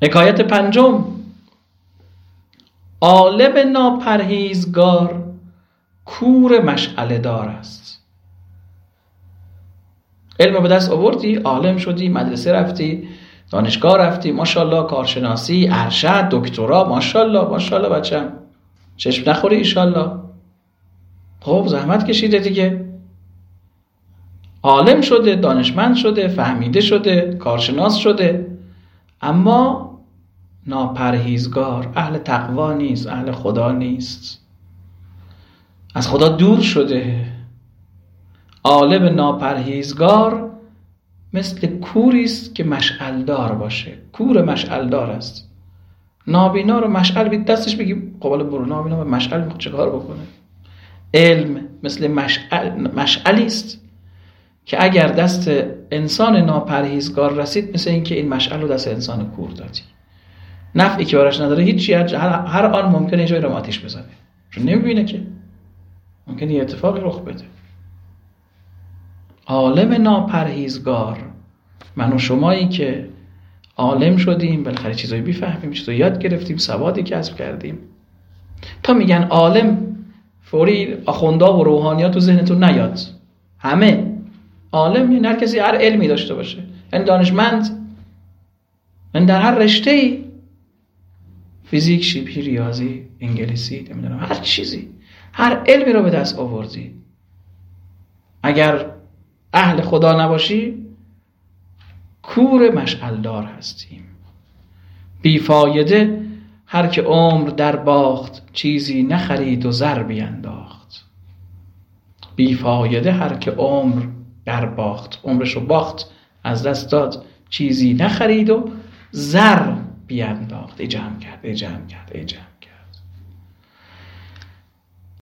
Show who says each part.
Speaker 1: حکایت پنجم: عالم ناپرهیزگار کور مشعله دار است. علم به دست آوردی، عالم شدی، مدرسه رفتی، دانشگاه رفتی، ماشاءالله، کارشناسی، ارشد، دکترا، ماشاءالله ماشاءالله بچم، چشم نخوری ایشالله. خب زحمت کشیده دیگه، عالم شده، دانشمند شده، فهمیده شده، کارشناس شده، اما ناپرهیزگار، اهل تقوا نیست، اهل خدا نیست، از خدا دور شده. عالم ناپرهیزگار مثل کوری است که مشعل دار باشه. کور مشعل دار است. نابینا رو مشعل بید دستش بگی قبال برو، نابینا به مشعل چه کار بکنه؟ علم مثل مشعلی است که اگر دست انسان ناپرهیزگار رسید، مثل این که این مشعل رو دست انسان کور دادی، نفعی که براش نداره هیچی، هر آن ممکنه جایی رو آتیش بزنه، چون نمیبینه که ممکنه یه اتفاقی رخ بده. عالم ناپرهیزگار، من و شمایی که عالم شدیم، بالاخره چیزایی بیفهمیم، چیزایی یاد گرفتیم، سوادی کسب کردیم، تا میگن عالم، فوری آخوندا و روحانیات تو ذهنتون نیاد. همه عالم یعنی هر کسی هر علمی داشته باشه، یعنی دانشمند، من در هر رشته‌ای، فیزیک، شیمی، ریاضی، انگلیسی، نمیدونم هر چیزی، هر علمی رو به دست آوردی، اگر اهل خدا نباشی کور مشعلدار هستیم. بیفایده هر که عمر در باخت، چیزی نخرید و زر بینداخت. بیفایده هر که عمر در باخت، عمرشو باخت، از دست داد، چیزی نخرید و زر بینداخت. ای جمع کرد، ای جمع کرد، ای جمع.